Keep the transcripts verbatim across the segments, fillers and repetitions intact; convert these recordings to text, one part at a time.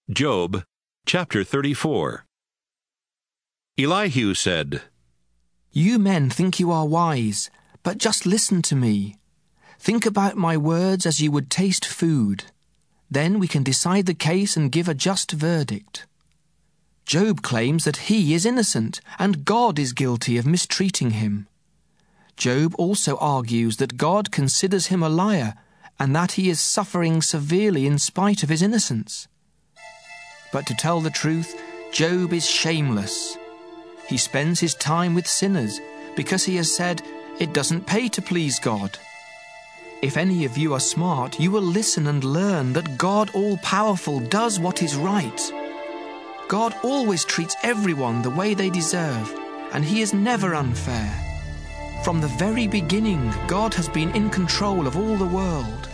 Job chapter thirty-four. Elihu said, You men think you are wise, but just listen to me. Think about my words as you would taste food. Then we can decide the case and give a just verdict. Job claims that he is innocent and God is guilty of mistreating him. Job also argues that God considers him a liar and that he is suffering severely in spite of his innocence. But to tell the truth, Job is shameless. He spends his time with sinners because he has said it doesn't pay to please God. If any of you are smart, you will listen and learn that God all-powerful does what is right. God always treats everyone the way they deserve, and he is never unfair. From the very beginning, God has been in control of all the world.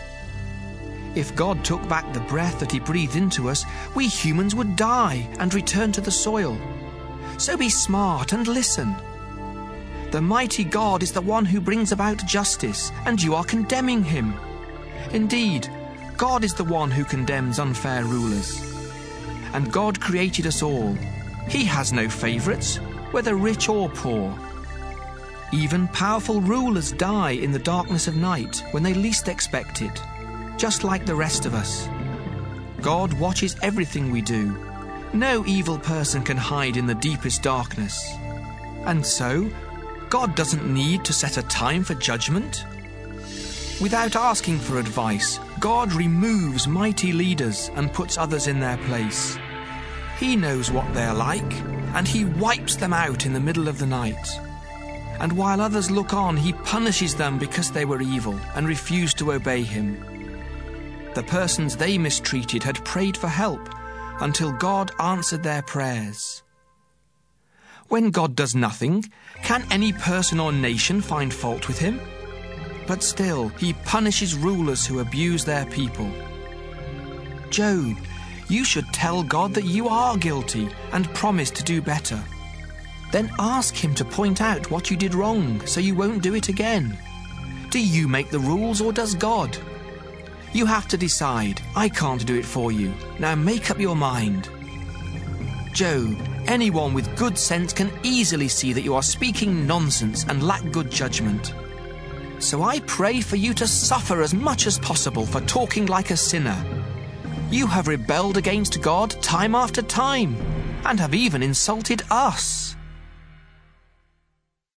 If God took back the breath that he breathed into us, we humans would die and return to the soil. So be smart and listen. The mighty God is the one who brings about justice, and you are condemning him. Indeed, God is the one who condemns unfair rulers. And God created us all. He has no favorites, whether rich or poor. Even powerful rulers die in the darkness of night when they least expect it, just like the rest of us. God watches everything we do. No evil person can hide in the deepest darkness. And so, God doesn't need to set a time for judgment. Without asking for advice, God removes mighty leaders and puts others in their place. He knows what they're like, and he wipes them out in the middle of the night. And while others look on, he punishes them because they were evil and refused to obey him. The persons they mistreated had prayed for help until God answered their prayers. When God does nothing, can any person or nation find fault with him? But still, he punishes rulers who abuse their people. Job, you should tell God that you are guilty and promise to do better. Then ask him to point out what you did wrong so you won't do it again. Do you make the rules or does God? You have to decide. I can't do it for you. Now make up your mind. Job, anyone with good sense can easily see that you are speaking nonsense and lack good judgment. So I pray for you to suffer as much as possible for talking like a sinner. You have rebelled against God time after time, and have even insulted us.